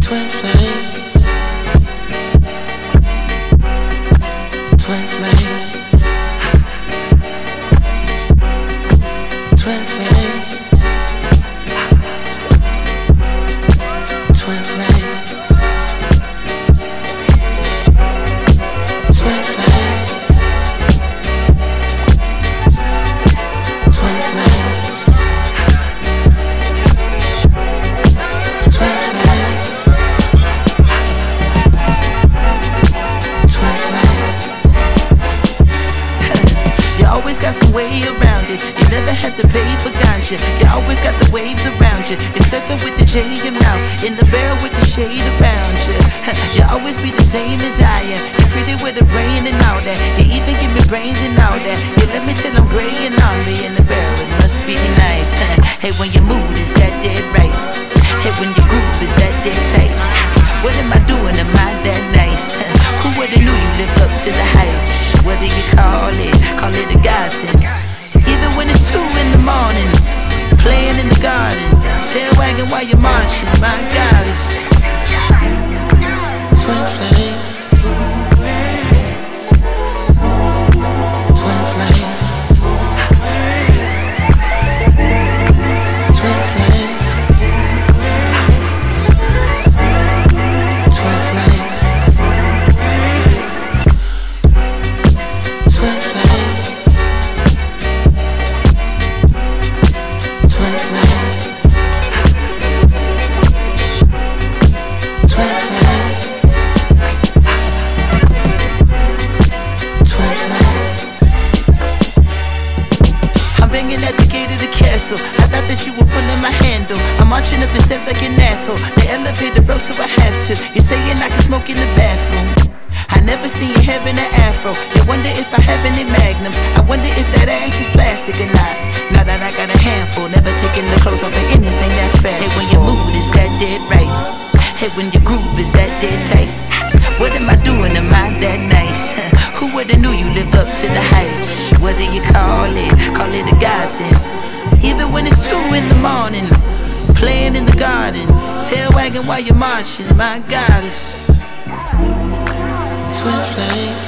Twin flame, twin flame, twin flame, twin flame, twin flame, twin flame, twin flame. Always got some way around it. You never had to pay for ganja. You always got the waves around you. You're surfing with the J in your mouth, in the barrel with the shade around you. You always be the same as I am. You're pretty with a brain and all that. You even give me brains and all that. You let me till I'm graying on me in the barrel. It must be nice. Hey, when your mood is that dead right. Hey, when your groove is that dead tight. What am I doing? Am I that nice? Who would've knew you live up to the hype? What do you call it? Call it a godsend. Even when it's 2 in the morning, playing in the garden, tail wagging while you're marching. My goddess, twin flame, twin flame, twin flame, twin flame. Twin flame, twin flame, twin flame, twin flame. I'm banging at the gate of the castle. I thought that you were pulling my handle. I'm marching up the steps like an asshole. The elevator broke, so I have to. You're saying I can smoke in the bathroom. I never seen you having an afro. You wonder if I have any magnums. I wonder if that ass is plastic or not. Now that I got a handful, never taking the clothes off of anything that fast. Hey, when your mood is that dead right. Hey, when your groove is that dead tight. What am I doing? Am I that nice? Who would've knew you live up to the hype? What do you call it? Call it a godsend. Even when it's 2 in the morning, playing in the garden, tail wagging while you're marching. My goddess, twin flame.